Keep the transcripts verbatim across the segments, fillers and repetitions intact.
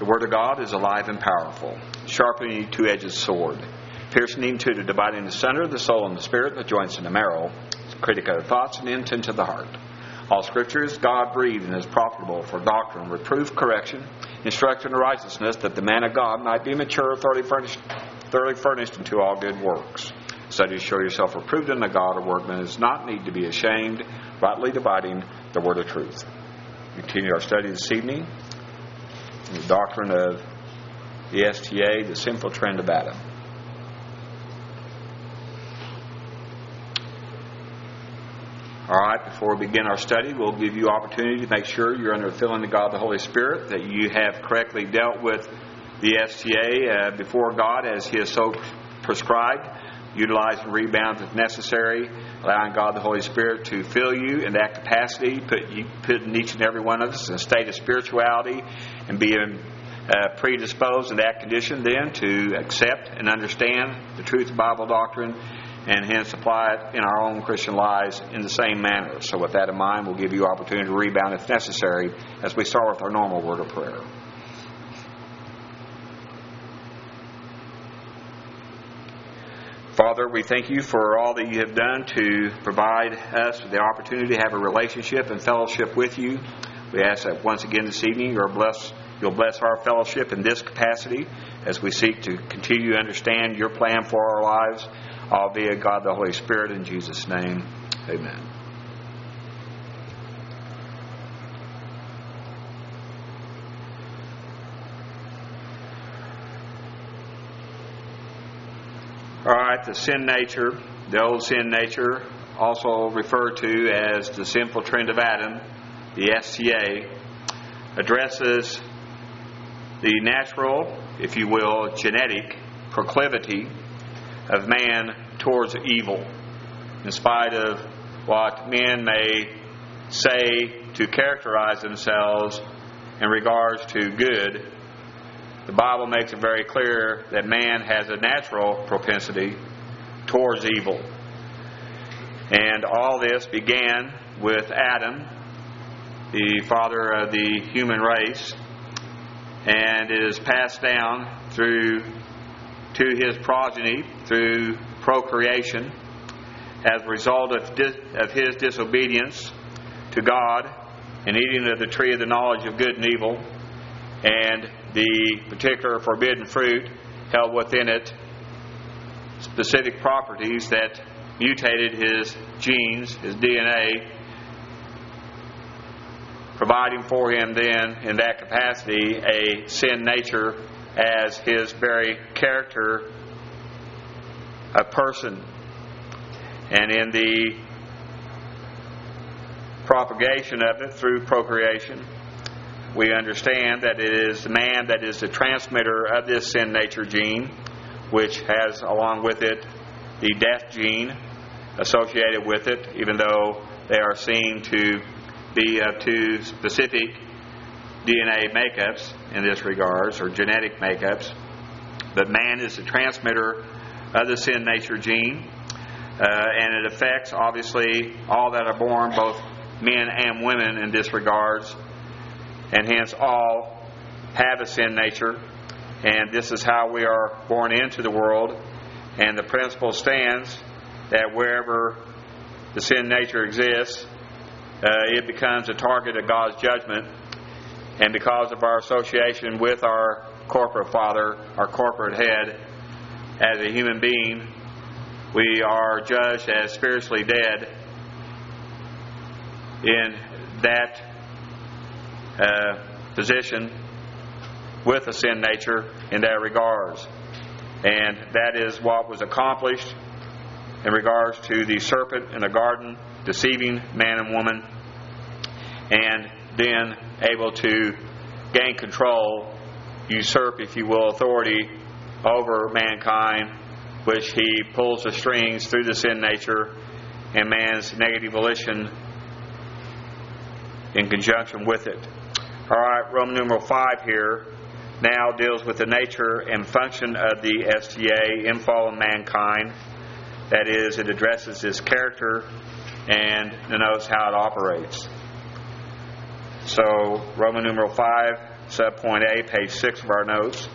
The Word of God is alive and powerful, sharpening a two-edged sword, piercing even to the dividing asunder the soul and the spirit, the joints and the marrow, critic of the thoughts and intent of the heart. All Scripture is God-breathed and is profitable for doctrine, reproof, correction, instruction in righteousness, that the man of God might be mature, thoroughly furnished, thoroughly furnished unto all good works. Study to show yourself approved unto God, a workman does not need to be ashamed, rightly dividing the word of truth. We continue our study this evening in the doctrine of the S T A, the sinful trend of Adam. All right, before we begin our study, we'll give you opportunity to make sure you're under the filling of God the Holy Spirit, that you have correctly dealt with the S T A uh, before God as He has so prescribed, utilizing rebounds if necessary, allowing God the Holy Spirit to fill you in that capacity, put, you, put in each and every one of us in a state of spirituality, and being uh, predisposed in that condition then to accept and understand the truth of Bible doctrine, and hence apply it in our own Christian lives in the same manner. So with that in mind, we'll give you opportunity to rebound if necessary as we start with our normal word of prayer. Father, we thank you for all that you have done to provide us with the opportunity to have a relationship and fellowship with you. We ask that once again this evening you'll bless, you'll bless our fellowship in this capacity as we seek to continue to understand your plan for our lives, all via God the Holy Spirit. In Jesus' name, amen. All right, the sin nature, the old sin nature, also referred to as the sinful trend of Adam, the S T A, addresses the natural, if you will, genetic proclivity of man towards evil, in spite of what men may say to characterize themselves in regards to good. The Bible makes it very clear that man has a natural propensity towards evil. And all this began with Adam, the father of the human race, and it is passed down through to his progeny through procreation as a result of, dis, of his disobedience to God and eating of the tree of the knowledge of good and evil, and the particular forbidden fruit held within it specific properties that mutated his genes, his D N A, providing for him then in that capacity a sin nature as his very character of person. And in the propagation of it through procreation, we understand that it is man that is the transmitter of this sin nature gene, which has along with it the death gene associated with it, even though they are seen to be of two specific D N A makeups in this regards, or genetic makeups. But man is the transmitter of the sin nature gene, uh, and it affects obviously all that are born, both men and women in this regards. And hence all have a sin nature, and this is how we are born into the world. And the principle stands that wherever the sin nature exists, uh, it becomes a target of God's judgment. And because of our association with our corporate father, our corporate head, as a human being, we are judged as spiritually dead in that Uh, position with a sin nature in that regards. And that is what was accomplished in regards to the serpent in the garden, deceiving man and woman, and then able to gain control, usurp, if you will, authority over mankind, which he pulls the strings through the sin nature and man's negative volition in conjunction with it. All right, Roman numeral five here now deals with the nature and function of the S T A in fallen mankind. That is, it addresses his character and denotes how it operates. So, Roman numeral five subpoint A, page six of our notes.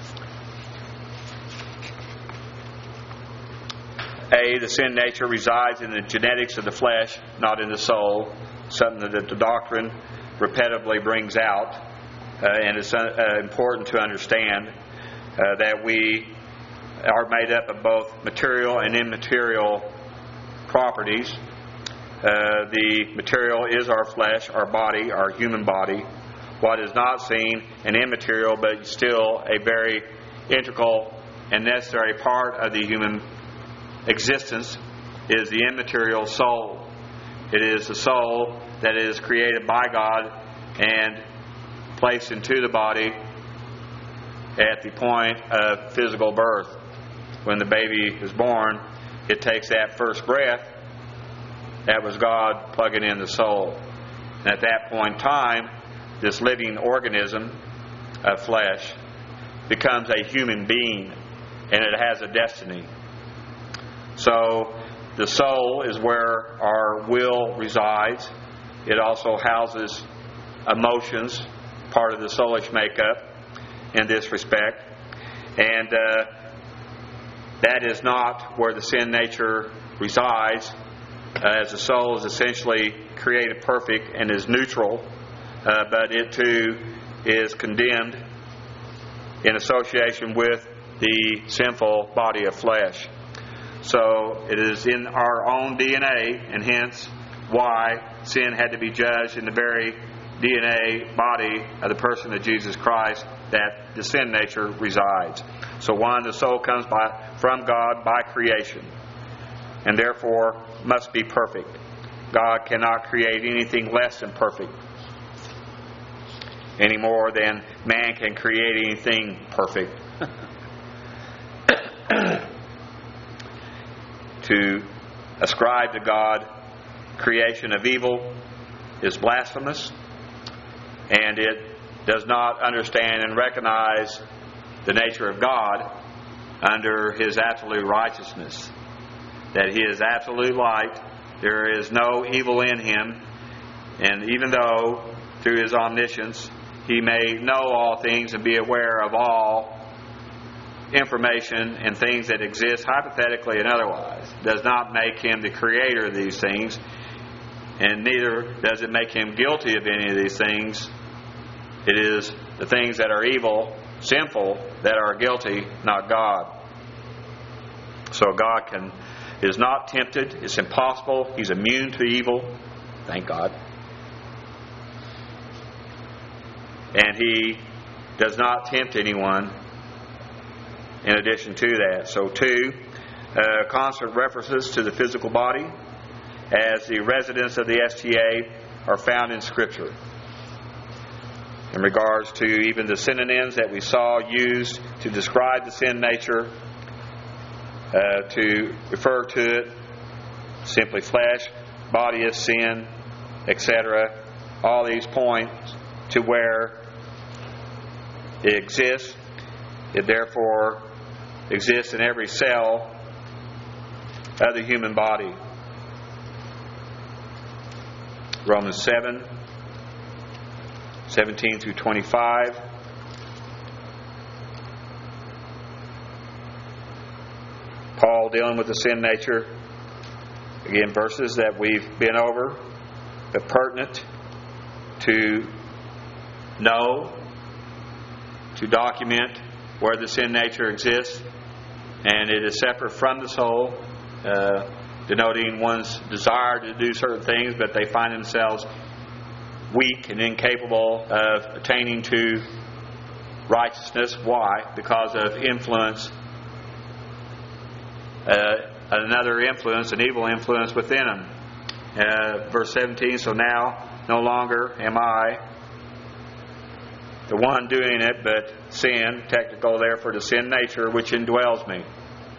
A, the sin nature resides in the genetics of the flesh, not in the soul, something that the doctrine repetitively brings out, uh, and it's uh, important to understand uh, that we are made up of both material and immaterial properties. Uh, the material is our flesh, our body, our human body. What is not seen and immaterial, but still a very integral and necessary part of the human existence, is the immaterial soul. It is the soul that is created by God and placed into the body at the point of physical birth. When the baby is born, it takes that first breath. That was God plugging in the soul. And at that point in time, this living organism of flesh becomes a human being, and it has a destiny. So the soul is where our will resides. It also houses emotions, part of the soulish makeup in this respect. And uh, that is not where the sin nature resides, uh, as the soul is essentially created perfect and is neutral, uh, but it too is condemned in association with the sinful body of flesh. So it is in our own D N A, and hence why sin had to be judged in the very D N A body of the person of Jesus Christ, that the sin nature resides. So one, the soul comes by from God by creation, and therefore must be perfect. God cannot create anything less than perfect, any more than man can create anything perfect. To ascribe to God creation of evil is blasphemous, and it does not understand and recognize the nature of God under His absolute righteousness, that He is absolute light, there is no evil in Him, and even though through His omniscience He may know all things and be aware of all information and things that exist hypothetically and otherwise, does not make Him the creator of these things, and neither does it make Him guilty of any of these things. It is the things that are evil, sinful, that are guilty, not God. So God can is not tempted. It's impossible. He's immune to evil. Thank God. And He does not tempt anyone in addition to that. So two, uh, constant references to the physical body as the residents of the S T A are found in Scripture. In regards to even the synonyms that we saw used to describe the sin nature, uh, to refer to it, simply flesh, body is sin, et cetera. All these point to where it exists. It therefore exists in every cell of the human body. Romans seven, seventeen through twenty-five. Paul dealing with the sin nature. Again, verses that we've been over, but pertinent to know, to document where the sin nature exists, and it is separate from the soul, uh, denoting one's desire to do certain things, but they find themselves weak and incapable of attaining to righteousness. Why? Because of influence, uh, another influence, an evil influence within them. Uh, verse seventeen, so now no longer am I the one doing it, but sin, technical there for the sin nature, which indwells me.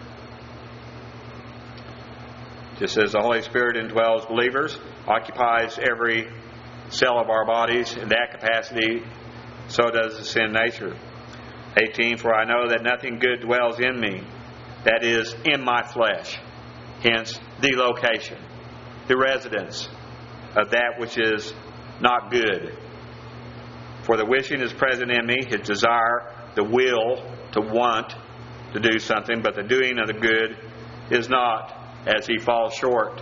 Just as the Holy Spirit indwells believers, occupies every cell of our bodies in that capacity, so does the sin nature. eighteen, for I know that nothing good dwells in me, that is, in my flesh. Hence, the location, the residence of that which is not good. For the wishing is present in me, his desire, the will to want to do something, but the doing of the good is not, as he falls short.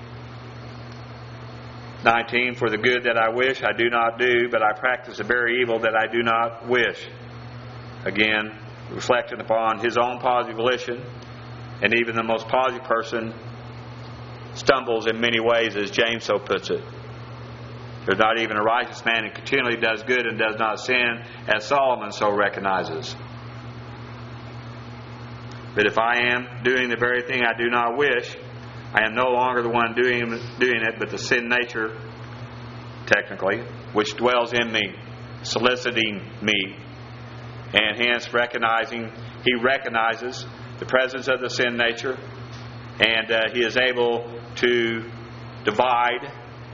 nineteen, for the good that I wish I do not do, but I practice the very evil that I do not wish. Again, reflecting upon his own positive volition, and even the most positive person stumbles in many ways, as James so puts it. There's not even a righteous man who continually does good and does not sin, as Solomon so recognizes. But if I am doing the very thing I do not wish, I am no longer the one doing, doing it, but the sin nature, technically, which dwells in me, soliciting me. And hence recognizing, he recognizes the presence of the sin nature, and uh, he is able to divide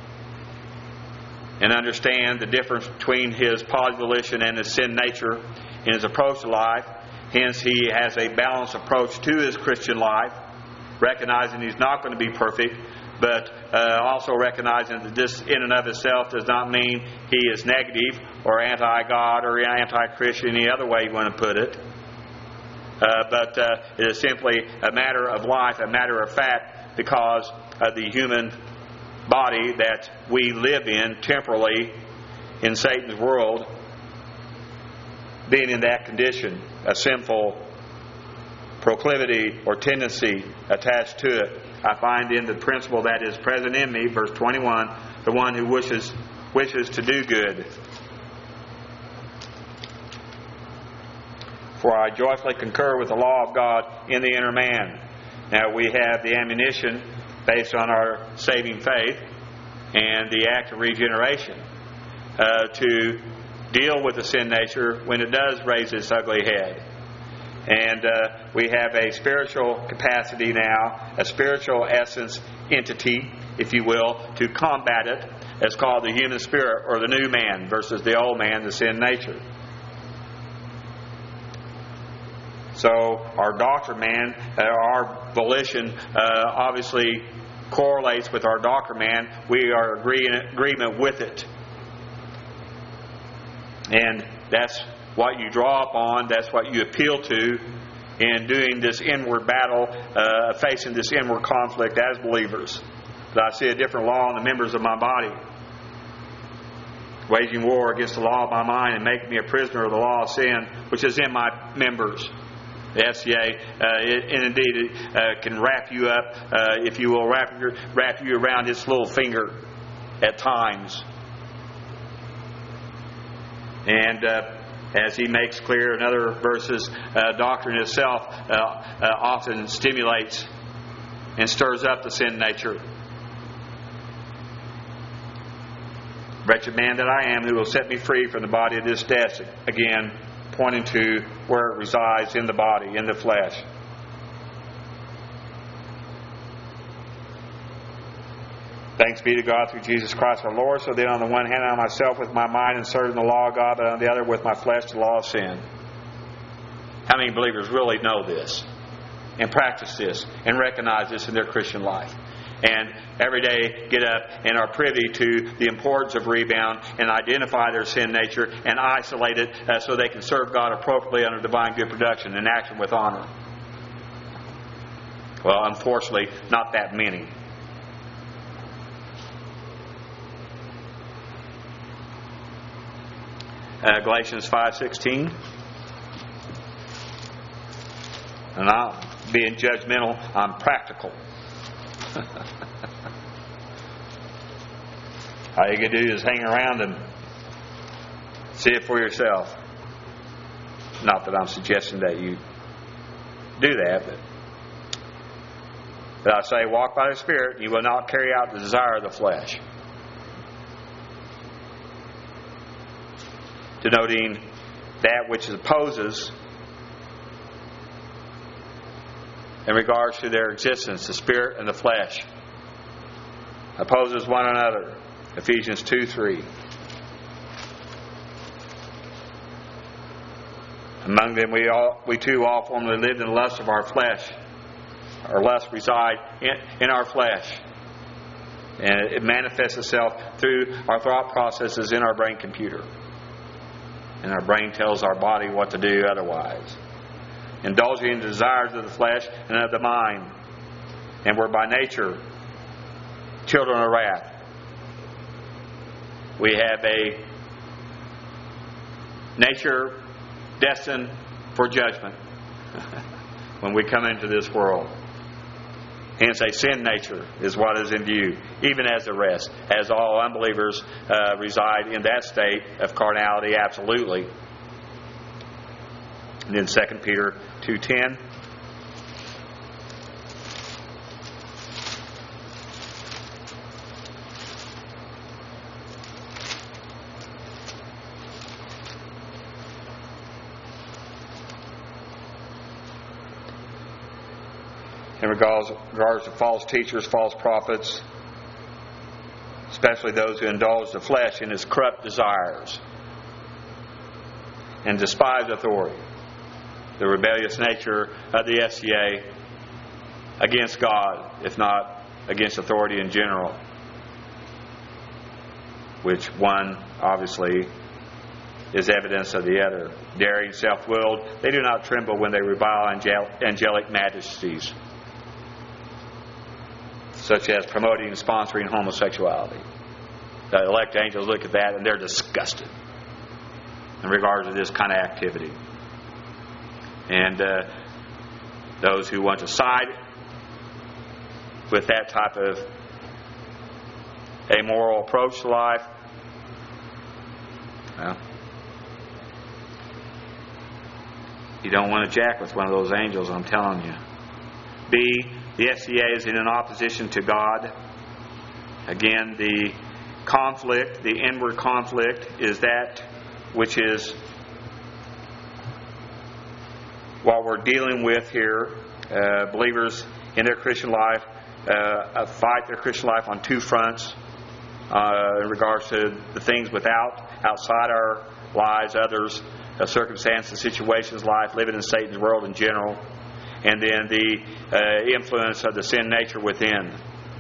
and understand the difference between his positive volition and his sin nature in his approach to life. Hence, he has a balanced approach to his Christian life, recognizing he's not going to be perfect, but uh, also recognizing that this in and of itself does not mean he is negative or anti-God or anti-Christian, any other way you want to put it. Uh, but uh, it is simply a matter of life, a matter of fact, because of the human body that we live in temporally in Satan's world, being in that condition, a sinful proclivity or tendency attached to it. I find in the principle that is present in me, verse twenty-one, the one who wishes wishes to do good. For I joyfully concur with the law of God in the inner man. Now we have the ammunition based on our saving faith and the act of regeneration uh, to deal with the sin nature when it does raise its ugly head. And uh, we have a spiritual capacity now, a spiritual essence entity, if you will, to combat it. It's called the human spirit, or the new man, versus the old man, the sin nature. So our doctrine man, uh, our volition uh, obviously correlates with our doctrine man. We are agree- in agreement with it. And that's what you draw upon, that's what you appeal to in doing this inward battle, uh, facing this inward conflict as believers. But I see a different law in the members of my body, waging war against the law of my mind and making me a prisoner of the law of sin, which is in my members. The S C A, uh, it, and indeed it uh, can wrap you up, uh, if you will, wrap, your, wrap you around its little finger at times. And uh, as he makes clear in other verses, uh, doctrine itself uh, uh, often stimulates and stirs up the sin nature. Wretched man that I am, who will set me free from the body of this death? Again, pointing to where it resides in the body, in the flesh. Thanks be to God through Jesus Christ our Lord. So then on the one hand, I myself with my mind and serving the law of God, but on the other with my flesh the law of sin. How many believers really know this and practice this and recognize this in their Christian life? And every day get up and are privy to the importance of rebound and identify their sin nature and isolate it uh, so they can serve God appropriately under divine good production and action with honor. Well, unfortunately, not that many. Uh, Galatians five sixteen. And I'm being judgmental, I'm practical. All you can do is hang around and see it for yourself. Not that I'm suggesting that you do that, but, but I say, walk by the Spirit, and you will not carry out the desire of the flesh. Denoting that which opposes in regards to their existence, the spirit and the flesh. Opposes one another. Ephesians two three. Among them we all we too all formerly lived in the lust of our flesh. Our lust reside in, in our flesh. And it manifests itself through our thought processes in our brain computer. and our brain tells our body what to do otherwise. Indulging in the desires of the flesh and of the mind. And we're by nature children of wrath. We have a nature destined for judgment when we come into this world. Hence, a sin nature is what is in view, even as the rest, as all unbelievers uh, reside in that state of carnality, absolutely. And then Second Peter two ten. In regards, regards to false teachers, false prophets, especially those who indulge the flesh in its corrupt desires and despise authority, the rebellious nature of the S C A against God, if not against authority in general, which one obviously is evidence of the other. Daring, self-willed, they do not tremble when they revile angel- angelic majesties, such as promoting and sponsoring homosexuality. The elect angels look at that and they're disgusted in regards to this kind of activity. And uh, those who want to side with that type of amoral approach to life, well, you don't want to jack with one of those angels, I'm telling you. B, the S C A is in an opposition to God. Again, the conflict, the inward conflict, is that which is what we're dealing with here. Uh, believers in their Christian life uh, fight their Christian life on two fronts uh, in regards to the things without, outside our lives, others, uh, circumstances, situations, life, living in Satan's world in general. And then the uh, influence of the sin nature within.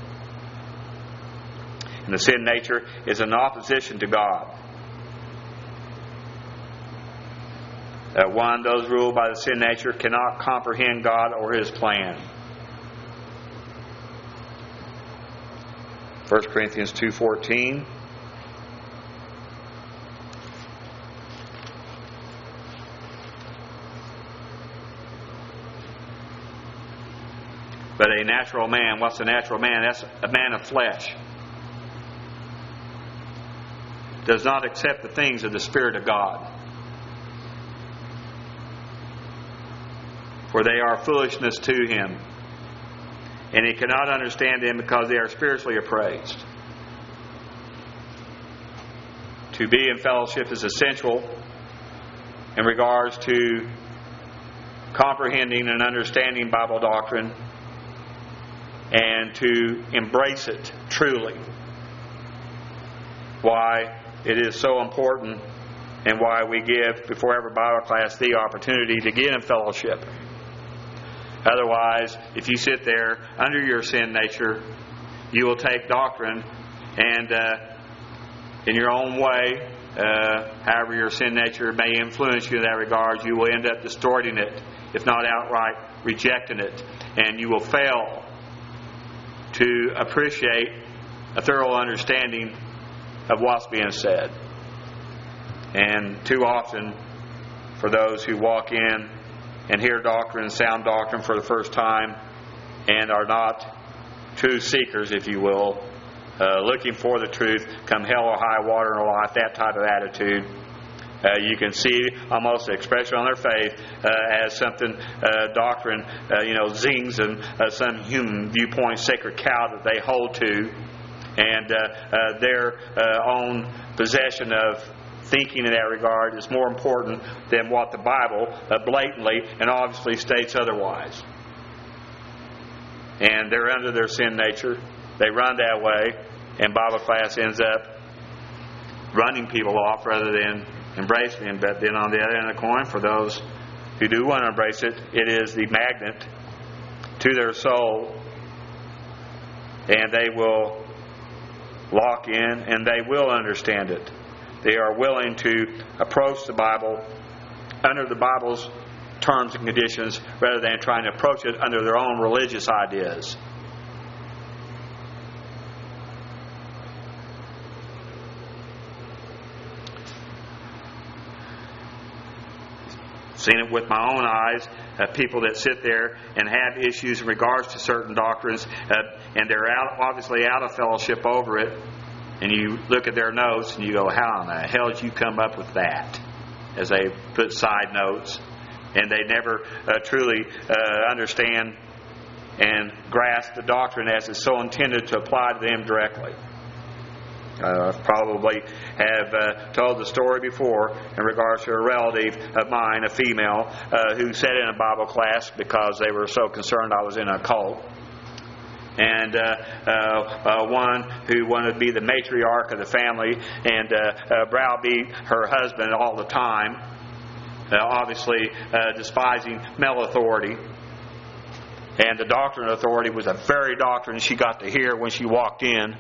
And the sin nature is in opposition to God. Uh, one, those ruled by the sin nature cannot comprehend God or His plan. First Corinthians two fourteen. But a natural man, what's a natural man? That's a man of flesh. Does not accept the things of the Spirit of God. For they are foolishness to him. And he cannot understand them because they are spiritually appraised. To be in fellowship is essential in regards to comprehending and understanding Bible doctrine, and to embrace it truly. Why it is so important, and why we give, before every Bible class, the opportunity to get in fellowship. Otherwise, if you sit there under your sin nature, you will take doctrine and uh, in your own way, uh, however your sin nature may influence you in that regard, you will end up distorting it, if not outright rejecting it. And you will fail to appreciate a thorough understanding of what's being said. And too often, for those who walk in and hear doctrine, sound doctrine for the first time, and are not true seekers, if you will, uh, looking for the truth, come hell or high water in life, that type of attitude, Uh, you can see almost the expression on their face uh, as something, uh, doctrine, uh, you know, zings and uh, some human viewpoint, sacred cow that they hold to, and uh, uh, their uh, own possession of thinking in that regard is more important than what the Bible uh, blatantly and obviously states otherwise. And they're under their sin nature. They run that way, and Bible class ends up running people off rather than embracing them. But then on the other end of the coin, for those who do want to embrace it, it is the magnet to their soul, and they will lock in and they will understand it. they are willing to approach the Bible under the Bible's terms and conditions rather than trying to approach it under their own religious ideas. Seen it with my own eyes, uh, people that sit there and have issues in regards to certain doctrines, uh, and they're out, obviously out of fellowship over it, and you look at their notes and you go, how in the hell did you come up with that? As they put side notes, and they never uh, truly uh, understand and grasp the doctrine as it's so intended to apply to them directly. Uh, I probably have uh, told the story before in regards to a relative of mine, a female, uh, who sat in a Bible class because they were so concerned I was in a cult. And uh, uh, uh, one who wanted to be the matriarch of the family and uh, uh, browbeat her husband all the time, uh, obviously uh, despising male authority. And the doctrine of authority was the very doctrine she got to hear when she walked in.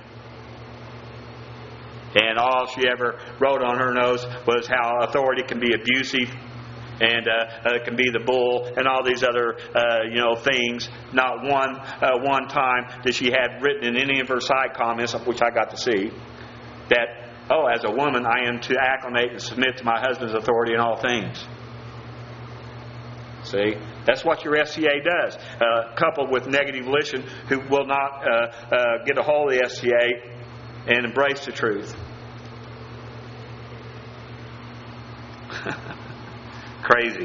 And all she ever wrote on her notes was how authority can be abusive, and uh, uh, it can be the bull, and all these other uh, you know things. Not one uh, one time that she had written in any of her side comments, which I got to see, that, oh, as a woman, I am to acclimate and submit to my husband's authority in all things. See? That's what your S C A does. Uh, coupled with negative volition, who will not uh, uh, get a hold of the S C A and embrace the truth. Crazy.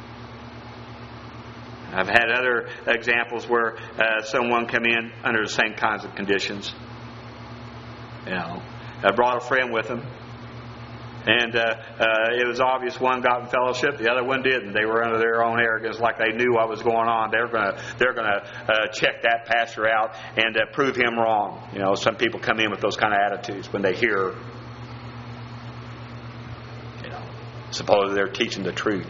I've had other examples where uh, someone come in under the same kinds of conditions. You know, I brought a friend with them, and uh, uh, it was obvious one got in fellowship, the other one didn't. They were under their own arrogance, like they knew what was going on. They're going to they're going to uh, check that pastor out and uh, prove him wrong. You know, some people come in with those kind of attitudes when they hear, you know, supposedly they're teaching the truth.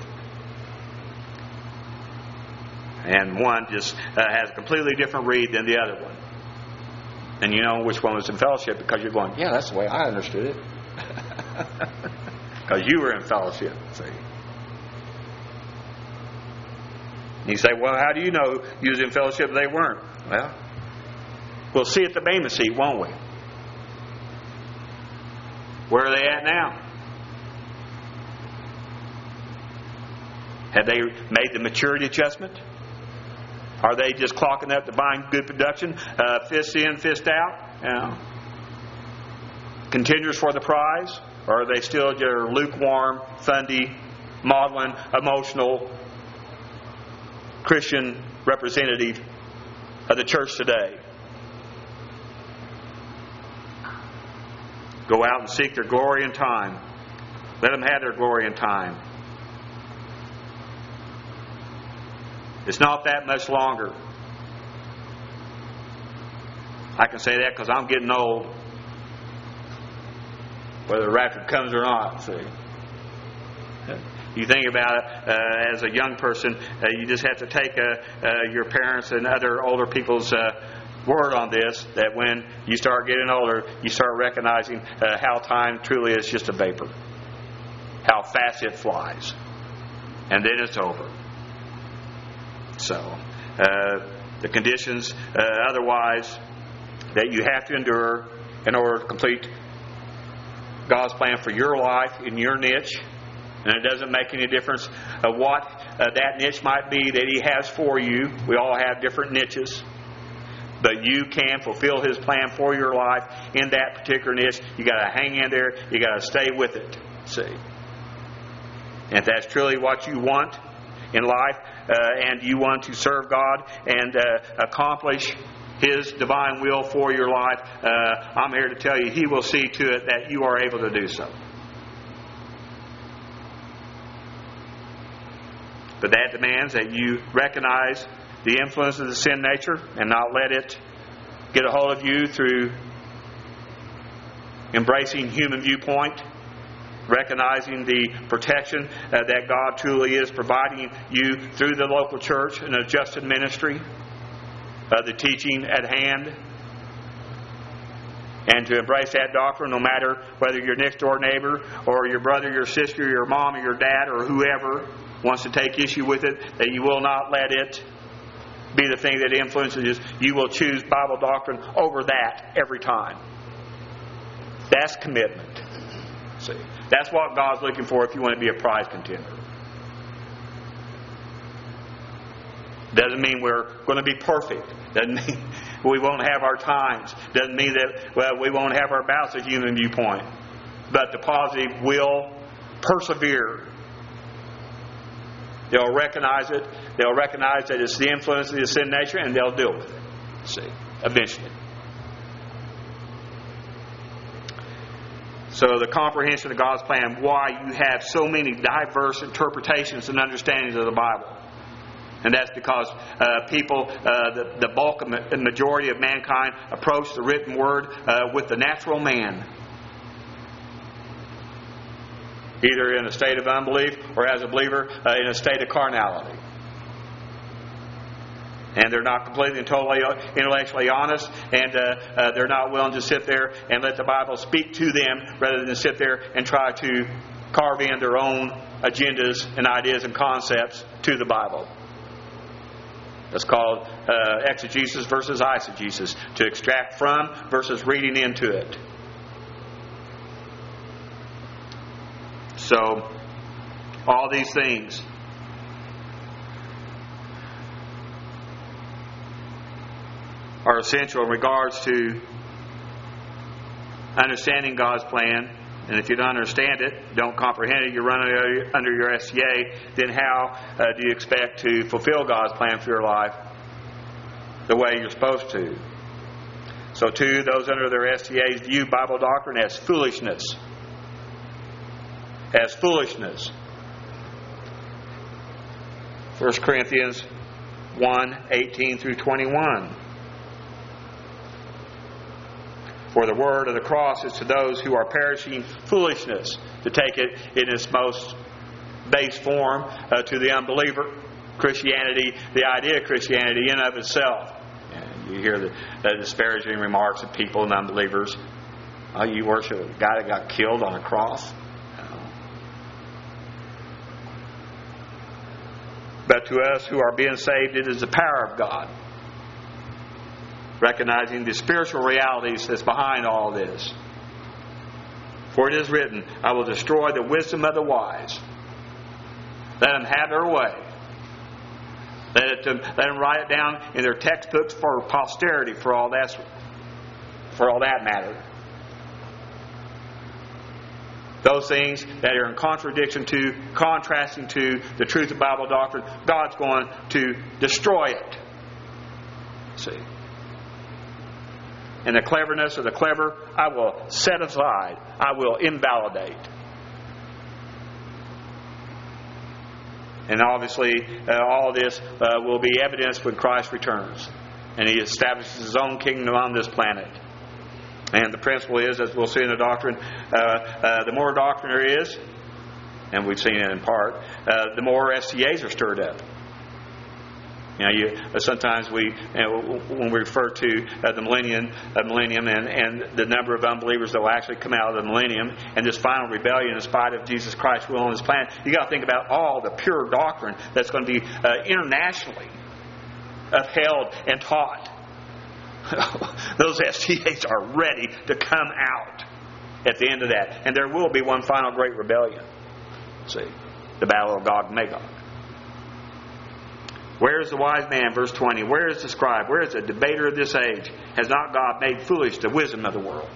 And one just uh, has a completely different read than the other one. And you know which one was in fellowship because you're going, yeah, that's the way I understood it. Because you were in fellowship, see. And you say, well, how do you know you was in fellowship if they weren't? Well, we'll see at the Bema seat, won't we? Where are they at now? Have they made the maturity adjustment? Are they just clocking up divine good production, uh, fist in, fist out? You know, contenders for the prize? Or are they still your lukewarm, fundy, maudlin, emotional Christian representative of the church today? Go out and seek their glory in time. Let them have their glory in time. It's not that much longer. I can say that because I'm getting old. Whether the rapture comes or not, see. You think about it uh, as a young person, uh, you just have to take uh, uh, your parents and other older people's uh, word on this, that when you start getting older, you start recognizing uh, how time truly is just a vapor. How fast it flies. And then it's over. So, uh, the conditions uh, otherwise that you have to endure in order to complete God's plan for your life in your niche. And it doesn't make any difference of what uh, that niche might be that He has for you. We all have different niches. But you can fulfill His plan for your life in that particular niche. You got to hang in there. You got to stay with it. See? And if that's truly what you want in life, uh, and you want to serve God and uh, accomplish His divine will for your life, uh, I'm here to tell you He will see to it that you are able to do so. But that demands that you recognize the influence of the sin nature and not let it get a hold of you through embracing human viewpoint, recognizing the protection uh, that God truly is providing you through the local church and adjusted ministry, uh, the teaching at hand, And to embrace that doctrine, no matter whether your next door neighbor or your brother, your sister, your mom, or your dad, or whoever wants to take issue with it, that you will not let it be the thing that influences you. You will choose Bible doctrine over that every time. That's commitment. See, that's what God's looking for if you want to be a prize contender. Doesn't mean we're going to be perfect. Doesn't mean we won't have our times. Doesn't mean that, well, we won't have our bouts of human viewpoint. But the positive will persevere. They'll recognize it. They'll recognize that it's the influence of the sin nature, and they'll deal with it. See, eventually. So the comprehension of God's plan, why you have so many diverse interpretations and understandings of the Bible. And that's because uh, people, uh, the, the bulk of the majority of mankind approach the written word uh, with the natural man. Either in a state of unbelief or as a believer uh, in a state of carnality. And they're not completely and totally intellectually honest, and uh, uh, they're not willing to sit there and let the Bible speak to them rather than sit there and try to carve in their own agendas and ideas and concepts to the Bible. That's called uh, exegesis versus eisegesis. To extract from versus reading into it. So, all these things are essential in regards to understanding God's plan. And if you don't understand it, don't comprehend it, you run under your S C A, then how uh, do you expect to fulfill God's plan for your life the way you're supposed to? So too, those under their S C As view Bible doctrine as foolishness. As foolishness. First Corinthians one, eighteen through twenty-one. For the word of the cross is to those who are perishing foolishness, to take it in its most base form, uh, to the unbeliever. Christianity, the idea of Christianity in and of itself. And you hear the, the disparaging remarks of people and unbelievers. Oh, you worship a guy that got killed on a cross? No. But to us who are being saved, it is the power of God. Recognizing the spiritual realities that's behind all this. For it is written, I will destroy the wisdom of the wise. Let them have their way. Let, it, let them write it down in their textbooks for posterity, for all that, for all that matter. Those things that are in contradiction to, contrasting to the truth of Bible doctrine, God's going to destroy it. See? And the cleverness of the clever, I will set aside. I will invalidate. And obviously, uh, all this uh, will be evidenced when Christ returns. And He establishes His own kingdom on this planet. And the principle is, as we'll see in the doctrine, uh, uh, the more doctrine there is, and we've seen it in part, uh, the more S C As are stirred up. You know, you, sometimes we, you know, when we refer to uh, the millennium, uh, millennium and, and the number of unbelievers that will actually come out of the millennium and this final rebellion in spite of Jesus Christ's will on His plan, you got to think about all the pure doctrine that's going to be uh, internationally upheld and taught. Those S C As are ready to come out at the end of that, and there will be one final great rebellion. See, the battle of Gog and Magog. Where is the wise man? Verse twenty. Where is the scribe? Where is the debater of this age? Has not God made foolish the wisdom of the world?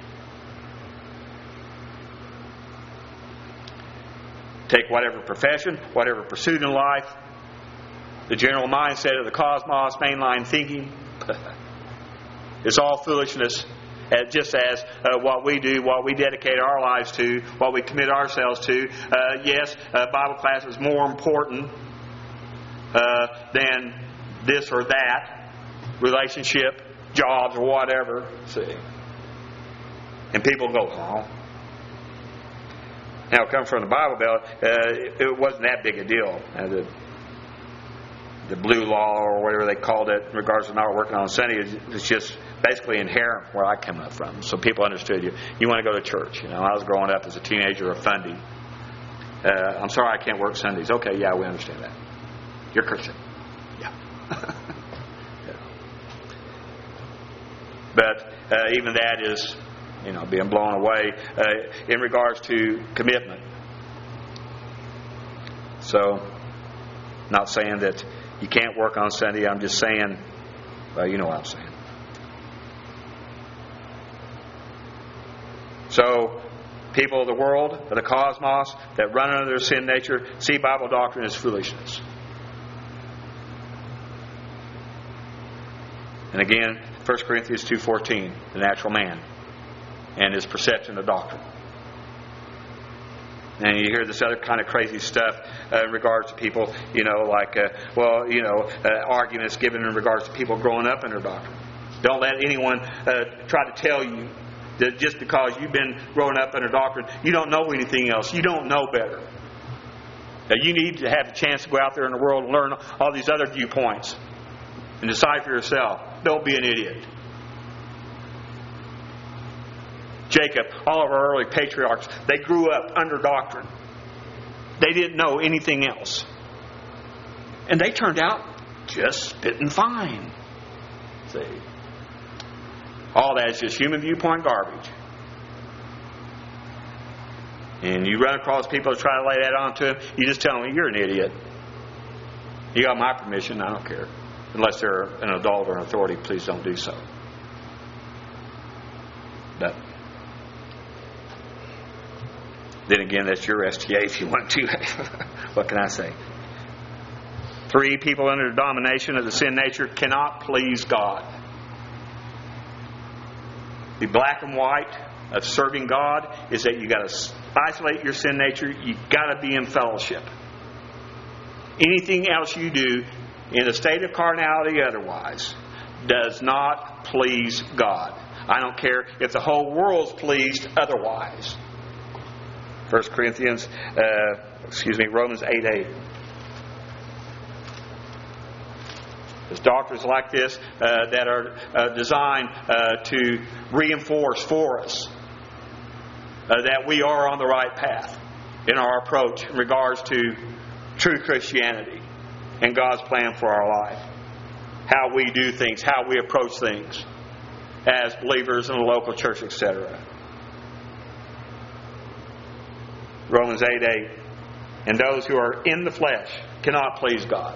Take whatever profession, whatever pursuit in life, the general mindset of the cosmos, mainline thinking, it's all foolishness. Just as uh, what we do, what we dedicate our lives to, what we commit ourselves to. Uh, yes, uh, Bible class is more important Uh, than this or that relationship, jobs, or whatever. See, and people go, oh. Now, come from the Bible Belt, uh, it wasn't that big a deal. Uh, the, the blue law or whatever they called it in regards to not working on Sunday. It's just basically inherent where I come up from. So people understood you. You want to go to church. You know, I was growing up as a teenager, a fundy. Uh, I'm sorry I can't work Sundays. Okay, yeah, we understand that. You're Christian. Yeah. Yeah. But uh, even that is, you know, being blown away uh, in regards to commitment. So, not saying that you can't work on Sunday. I'm just saying, well, you know what I'm saying. So, people of the world, of the cosmos, that run under their sin nature, see Bible doctrine as foolishness. And again, First Corinthians two fourteen, the natural man and his perception of doctrine. And you hear this other kind of crazy stuff uh, in regards to people, you know, like, uh, well, you know, uh, arguments given in regards to people growing up in their doctrine. Don't let anyone uh, try to tell you that just because you've been growing up under doctrine, you don't know anything else. You don't know better. Now, you need to have a chance to go out there in the world and learn all these other viewpoints and decide for yourself. Don't be an idiot. Jacob, all of our early patriarchs, they grew up under doctrine. They didn't know anything else. And they turned out just spitting fine. See? All that is just human viewpoint garbage. And you run across people that try to lay that on to them, you just tell them, you're an idiot. You got my permission, I don't care. Unless they're an adult or an authority, please don't do so. But then again, that's your S T A if you want to. What can I say? Three, people under the domination of the sin nature cannot please God. The black and white of serving God is that you got to isolate your sin nature. You got to be in fellowship. Anything else you do in a state of carnality otherwise does not please God. I don't care if the whole world's pleased otherwise. First Corinthians, uh, excuse me, Romans eight eight. There's doctrines like this uh, that are uh, designed uh, to reinforce for us uh, that we are on the right path in our approach in regards to true Christianity and God's plan for our life. How we do things, how we approach things as believers in the local church, et cetera. Romans eight eight. And those who are in the flesh cannot please God.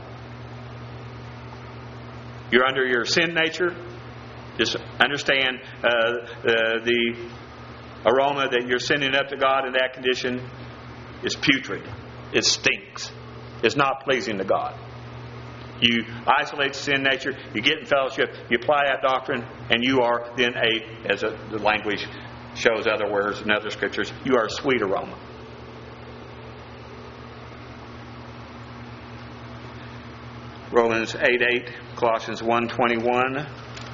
You're under your sin nature. Just understand uh, uh, the aroma that you're sending up to God in that condition is putrid. It stinks. It's not pleasing to God. You isolate the sin nature, you get in fellowship, you apply that doctrine, and you are then a, as a, the language shows other words in other scriptures, you are a sweet aroma. Romans eight eight, Colossians one twenty-one.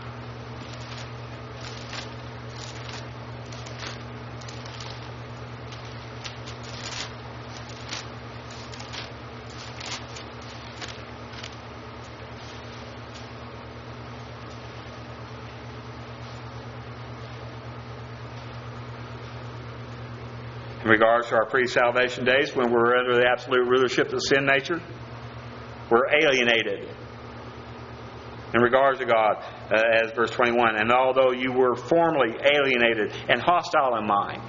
In regards to our pre-salvation days, when we're under the absolute rulership of the sin nature, we're alienated in regards to God, uh, as verse twenty-one. And although you were formerly alienated and hostile in mind,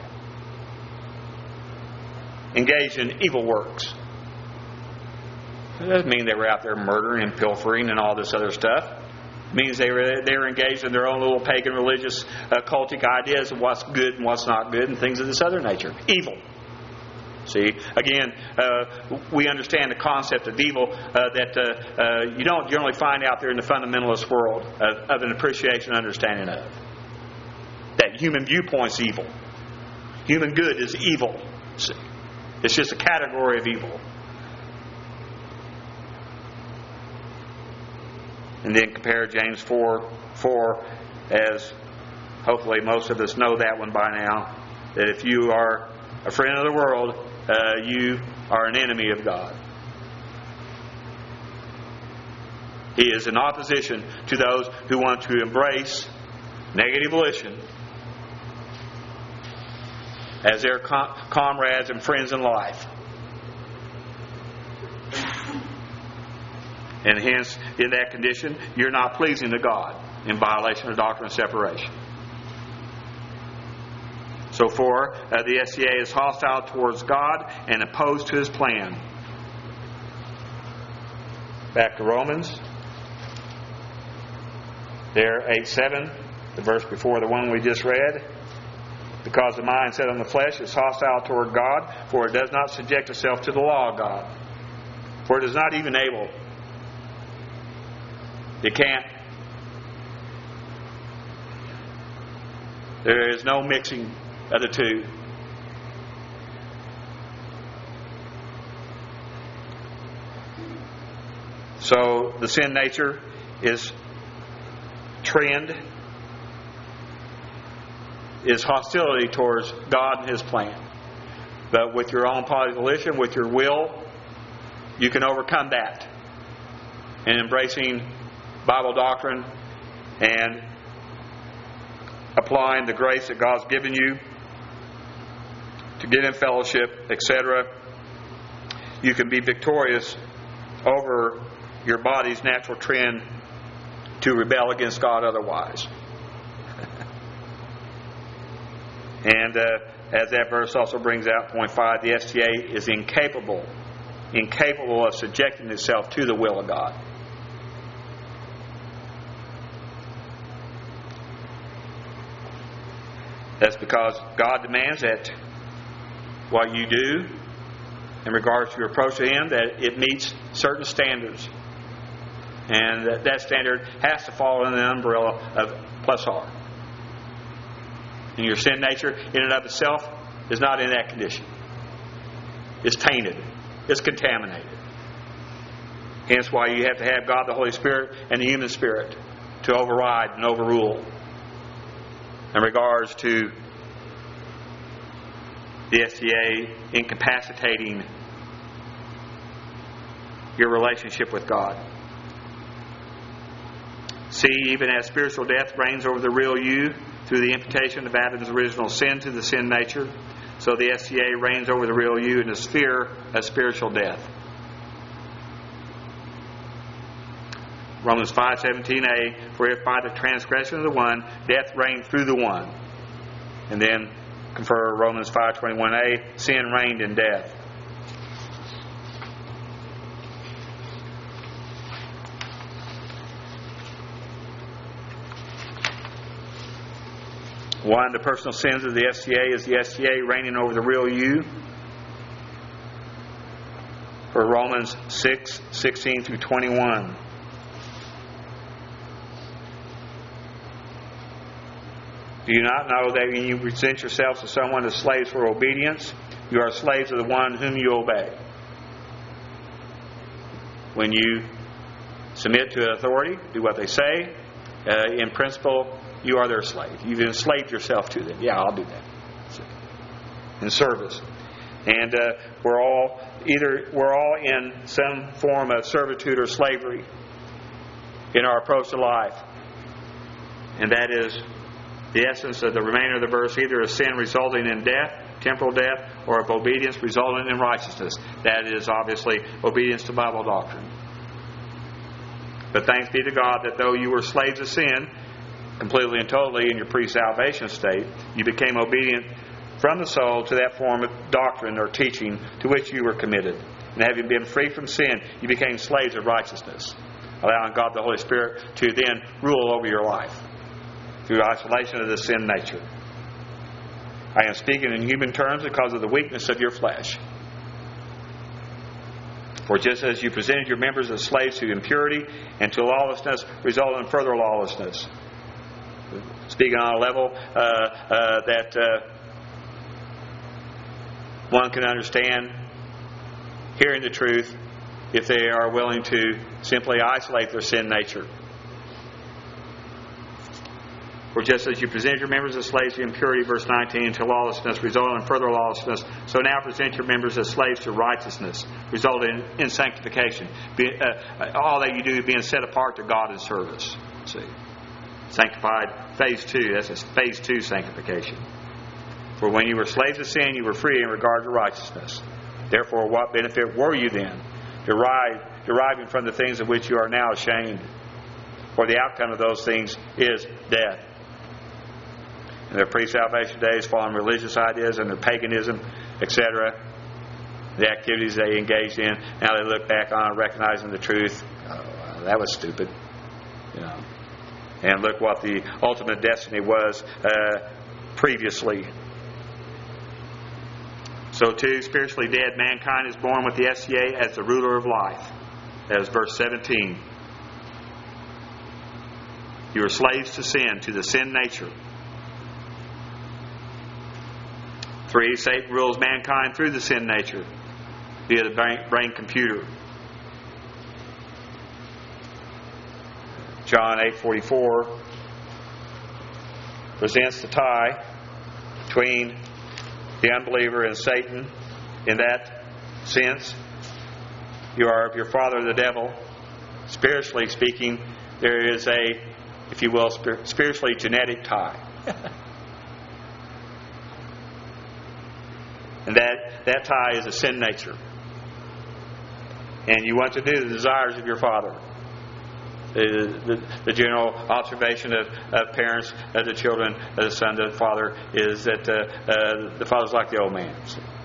engaged in evil works. It doesn't mean they were out there murdering and pilfering and all this other stuff. It means they were they were engaged in their own little pagan religious uh, cultic ideas of what's good and what's not good and things of this other nature. Evil. See, again, uh, we understand the concept of evil uh, that uh, uh, you don't generally find out there in the fundamentalist world of, of an appreciation and understanding of. That human viewpoint's evil. Human good is evil. See, it's just a category of evil. And then compare James four four, as hopefully most of us know that one by now, that if you are a friend of the world, uh, you are an enemy of God. He is in opposition to those who want to embrace negative volition as their com- comrades and friends in life. And hence, in that condition, you're not pleasing to God in violation of doctrine of separation. So for uh, the S C A is hostile towards God and opposed to His plan. Back to Romans. There, eight seven, the verse before the one we just read. Because the mind set on the flesh is hostile toward God, for it does not subject itself to the law of God. For it is not even able. It can't. There is no mixing of the two. So the sin nature is trend, is hostility towards God and His plan. But with your own positive volition, with your will, you can overcome that. And embracing Bible doctrine and applying the grace that God's given you to get in fellowship, et cetera, you can be victorious over your body's natural trend to rebel against God otherwise. And uh, as that verse also brings out, point five, the S T A is incapable, incapable of subjecting itself to the will of God. That's because God demands that what you do in regards to your approach to Him, that it meets certain standards. And that, that standard has to fall in the umbrella of plus R. And your sin nature in and of itself is not in that condition. It's tainted. It's contaminated. Hence why you have to have God the Holy Spirit and the human spirit to override and overrule in regards to the S T A incapacitating your relationship with God. See, even as spiritual death reigns over the real you through the imputation of Adam's original sin to the sin nature, so the S T A reigns over the real you in the sphere of spiritual death. Romans five seventeen a, for if by the transgression of the one, death reigned through the one. And then confer Romans five twenty-one a, sin reigned in death. One, the personal sins of the S T A is the S T A reigning over the real you. For Romans six sixteen through twenty-one. Do you not know that when you present yourselves to someone as slaves for obedience, you are slaves of the one whom you obey? When you submit to authority, do what they say, uh, in principle, you are their slave. You've enslaved yourself to them. Yeah, I'll do that. In service. And uh, we're all either we're all in some form of servitude or slavery in our approach to life. And that is the essence of the remainder of the verse, either of sin resulting in death, temporal death, or of obedience resulting in righteousness. That is obviously obedience to Bible doctrine. But thanks be to God that though you were slaves of sin, completely and totally in your pre-salvation state, you became obedient from the soul to that form of doctrine or teaching to which you were committed. And having been free from sin, you became slaves of righteousness, allowing God the Holy Spirit to then rule over your life through isolation of the sin nature. I am speaking in human terms because of the weakness of your flesh. For just as you presented your members as slaves to impurity and to lawlessness, resulting in further lawlessness. Speaking on a level uh, uh, that uh, one can understand, hearing the truth, if they are willing to simply isolate their sin nature. For just as you present your members as slaves to impurity, verse nineteen, until lawlessness, resulting in further lawlessness, so now present your members as slaves to righteousness, resulting in, in sanctification. Be, uh, all that you do is being set apart to God in service. See, sanctified, phase two. That's a phase two sanctification. For when you were slaves of sin, you were free in regard to righteousness. Therefore, what benefit were you then? Derived, deriving from the things of which you are now ashamed. For the outcome of those things is death. In their pre-salvation days, following religious ideas and their paganism, et cetera, the activities they engaged in, now they look back on recognizing the truth. Oh, that was stupid. You know. And look what the ultimate destiny was uh, previously. So too, spiritually dead mankind is born with the S C A as the ruler of life. That is verse seventeen. You are slaves to sin, to the sin nature. Three, Satan rules mankind through the sin nature via the brain, brain computer. John eight forty-four presents the tie between the unbeliever and Satan in that sense. You are of your father the devil. Spiritually speaking, there is a, if you will, spiritually genetic tie. And that, that tie is a sin nature. And you want to do the desires of your father. The, the, the general observation of, of parents, of the children, of the son, of the father, is that uh, uh, the father's like the old man.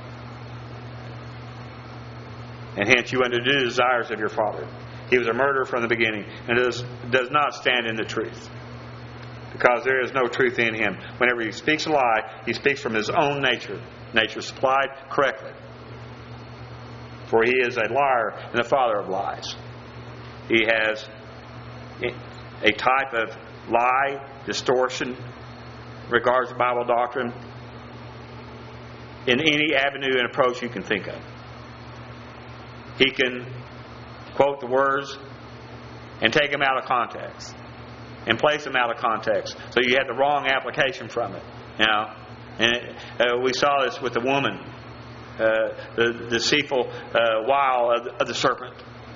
And hence you want to do the desires of your father. He was a murderer from the beginning and does, does not stand in the truth. Because there is no truth in him. Whenever he speaks a lie, he speaks from his own nature. Nature supplied correctly. For he is a liar and the father of lies. He has a type of lie, distortion, regards to Bible doctrine in any avenue and approach you can think of. He can quote the words and take them out of context and place them out of context, so you have the wrong application from it. Now, and it, uh, we saw this with the woman, uh, the, the deceitful uh, wile of the, of the serpent.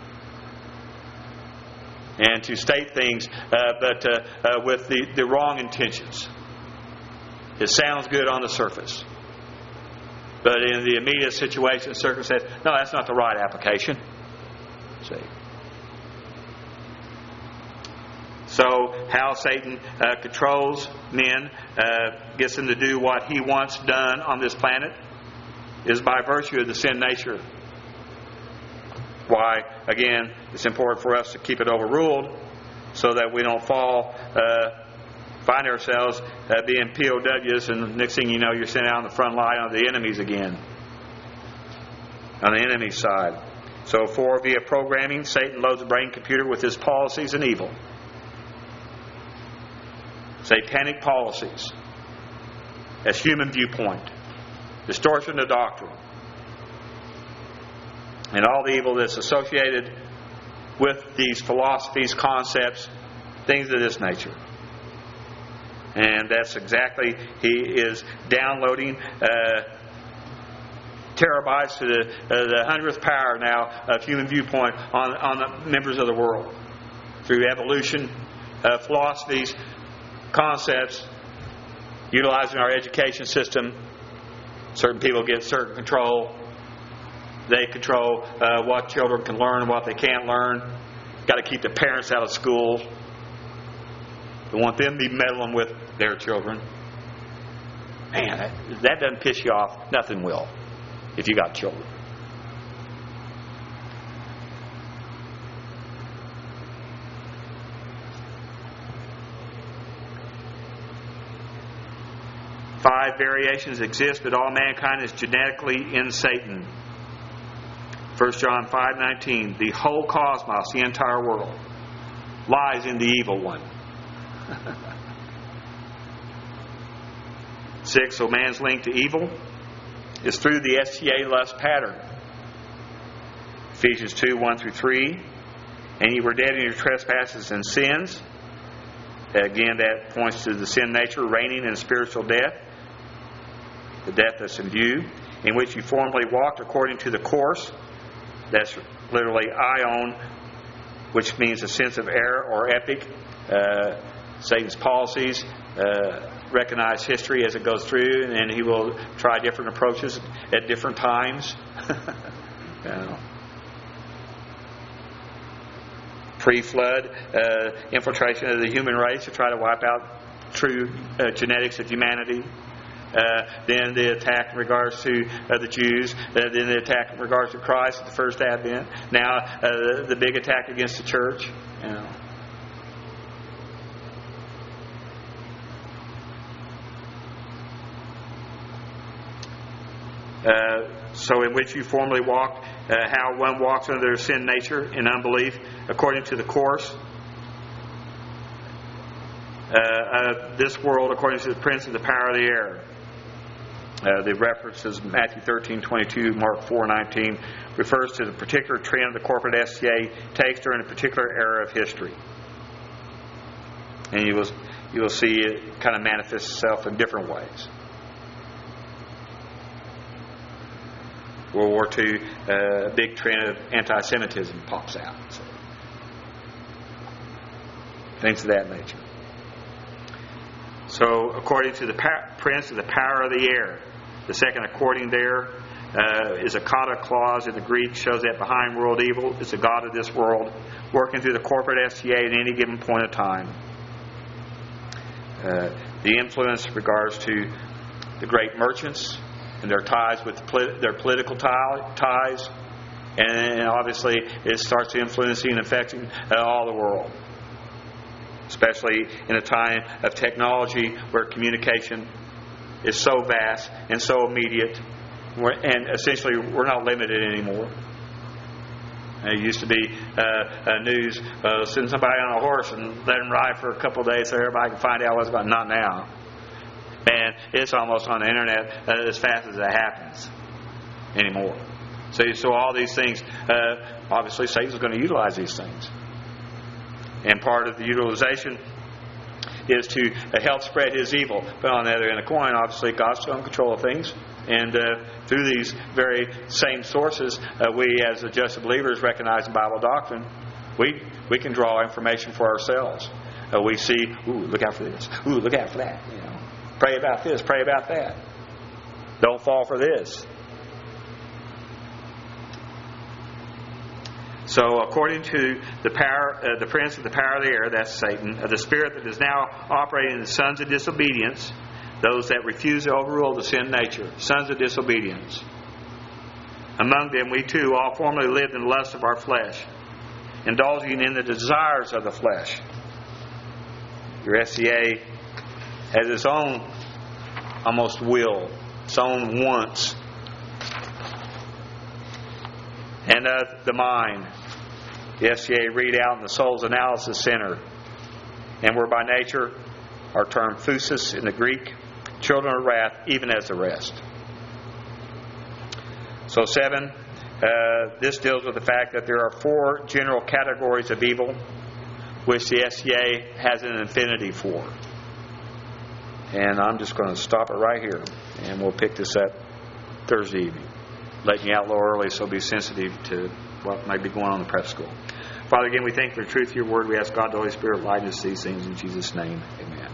And to state things, uh, but uh, uh, with the, the wrong intentions. It sounds good on the surface. But in the immediate situation, circumstance, no, that's not the right application. See? So, how Satan uh, controls men, uh, gets them to do what he wants done on this planet, is by virtue of the sin nature. Why, again, it's important for us to keep it overruled so that we don't fall, uh, find ourselves uh, being P O Ws, and next thing you know, you're sent out on the front line on the enemies again. On the enemy side. So, for via programming, Satan loads the brain computer with his policies and evil. Satanic policies. As human viewpoint. Distortion of doctrine. And all the evil that's associated with these philosophies, concepts, things of this nature. And that's exactly, he is downloading uh, terabytes to the, uh, the hundredth power now of human viewpoint on, on the members of the world. Through evolution, uh, philosophies, concepts, utilizing our education system. Certain people get certain control. They control uh, what children can learn and what they can't learn. Got to keep the parents out of school. They want them to be meddling with their children. Man, that, that doesn't piss you off. Nothing will, if you got children. Five variations exist, but all mankind is genetically in Satan. First John five nineteen, the whole cosmos, the entire world, lies in the evil one. Six, so man's link to evil is through the S T A lust pattern. Ephesians two one through three, and you were dead in your trespasses and sins, Again, that points to the sin nature reigning in spiritual death, the death that's in view, in which you formerly walked according to the course. That's literally ion, which means a sense of error or epic. Uh, Satan's policies uh, recognize history as it goes through, and he will try different approaches at different times. you know. Pre-flood uh, infiltration of the human race to try to wipe out true uh, genetics of humanity. Uh, then the attack in regards to uh, the Jews. Uh, then the attack in regards to Christ at the first advent. Now uh, the, the big attack against the church. You know. Uh, so in which you formerly walked, uh, how one walks under their sin nature in unbelief, according to the course. Uh, uh, this world, according to the prince of the power of the air. Uh, the references Matthew thirteen twenty-two, Mark four nineteen refers to the particular trend the corporate S C A takes during a particular era of history, and you will you will see it kind of manifest itself in different ways. World War Two, uh, a big trend of anti-Semitism pops out. So, things of that nature. So, according to the par- prince of the power of the air, the second according there uh, is a kata clause in the Greek, shows that behind world evil is the god of this world, working through the corporate S C A at any given point of time. Uh, the influence in regards to the great merchants and their ties with the polit- their political tie- ties, and obviously it starts influencing and affecting uh, all the world. Especially in a time of technology where communication is so vast and so immediate, and essentially we're not limited anymore. It used to be uh, uh, news, uh, send somebody on a horse and let them ride for a couple of days so everybody can find out what's going on. Not now. And it's almost on the internet uh, as fast as it happens anymore. So, so all these things, uh, obviously Satan's going to utilize these things. And part of the utilization is to uh, help spread his evil. But on the other end of the coin, obviously, God's still in control of things. And uh, through these very same sources, uh, we as adjusted believers recognizing Bible doctrine, we we can draw information for ourselves. Uh, we see, ooh, look out for this. Ooh, look out for that. You know, pray about this. Pray about that. Don't fall for this. So, according to the power, uh, the prince of the power of the air, that's Satan, uh, the spirit that is now operating in the sons of disobedience, those that refuse to overrule the sin nature, sons of disobedience. Among them, we too all formerly lived in the lust of our flesh, indulging in the desires of the flesh. Your S C A has its own almost will, its own wants. And uh, the mind. The S C A read out in the Soul's Analysis Center. And we're by nature, are termed phusis in the Greek, children of wrath, even as the rest. So seven, uh, this deals with the fact that there are four general categories of evil, which the S C A has an infinity for. And I'm just going to stop it right here, and we'll pick this up Thursday evening. Letting you out a little early, so be sensitive to what might be going on in the prep school. Father, again, we thank you for the truth of your word. We ask God, the Holy Spirit, light us these things in Jesus' name. Amen.